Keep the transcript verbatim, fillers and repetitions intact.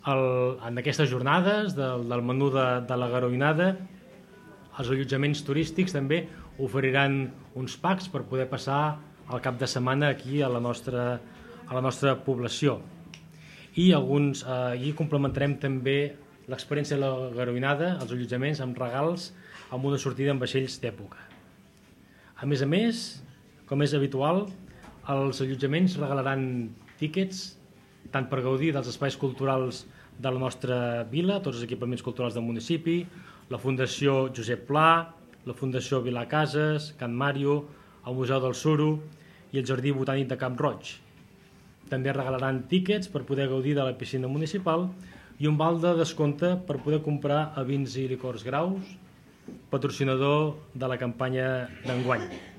El, en aquestes jornades del, del menú de, de la garoinada, els allotjaments turístics també oferiran uns packs per poder passar el cap de setmana aquí a la nostra, a la nostra població. I alguns, eh, i complementarem també l'experiència de la garoinada, els allotjaments, amb regals, amb una sortida en vaixells d'època. A més a més, com és habitual, els allotjaments regalaran tíquets tant per gaudir dels espais culturals de la nostra vila, tots els equipaments culturals del municipi, la Fundació Josep Pla, la Fundació Vila Cases, Can Màrio, el Museu del Suro i el Jardí Botànic de Camp Roig. També regalaran tíquets per poder gaudir de la piscina municipal i un val de descompte per poder comprar a Vins i Licors Graus, patrocinador de la campanya d'enguany.